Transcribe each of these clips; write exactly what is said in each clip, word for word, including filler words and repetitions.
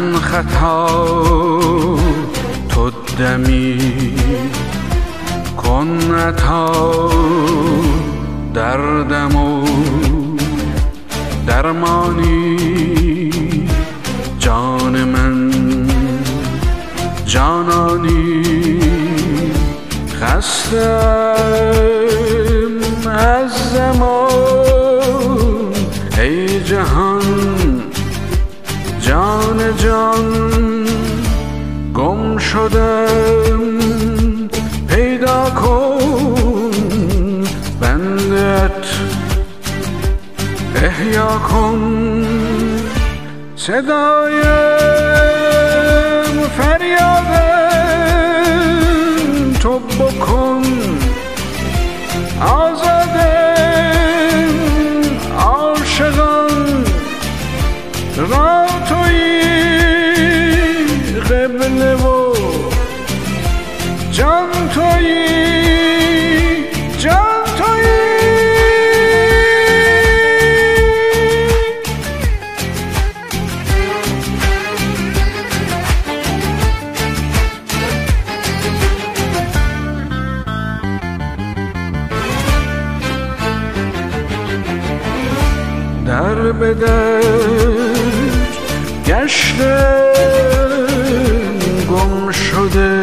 من خطا تو دمی کن عطا دردم و درمانی جان من جانانی خستم از زمان ای جهان جان جان گم شدم پیدا کن بندت احیا کن صدایم فریادم تو بکن آزادم عاشقان را تویی قبله و جان تویی جان تویی در به در گشتم گم شده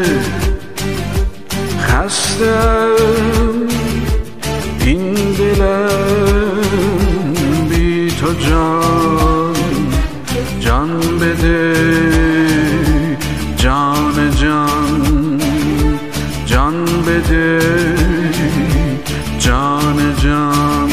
خستم این دلم بی تو جان جان بده جان جان جان بده جان جان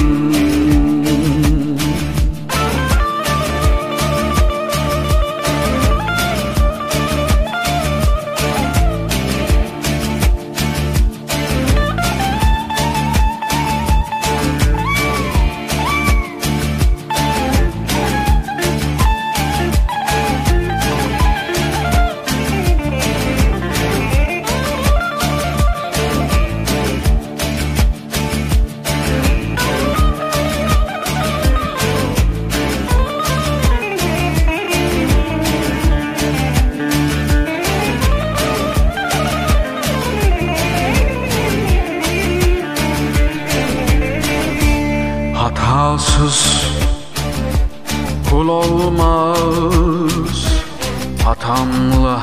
Hatasız kul olmaz hatamla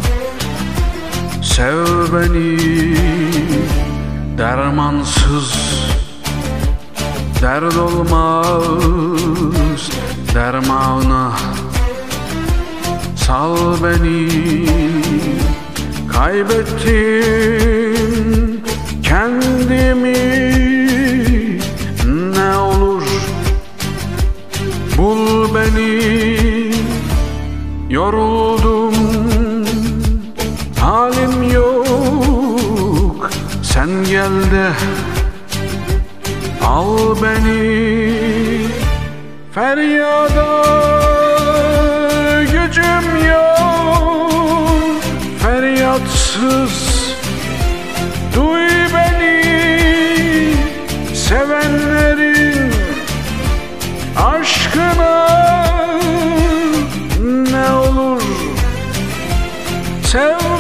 sev beni dermansız dert olmaz dermana sal beni kaybettim kendimi ne olur bul beni yoruldum halim yok sen gel de al beni feryada gücüm yok feryatsız duy beni sevenlerin aşkına ne olur sev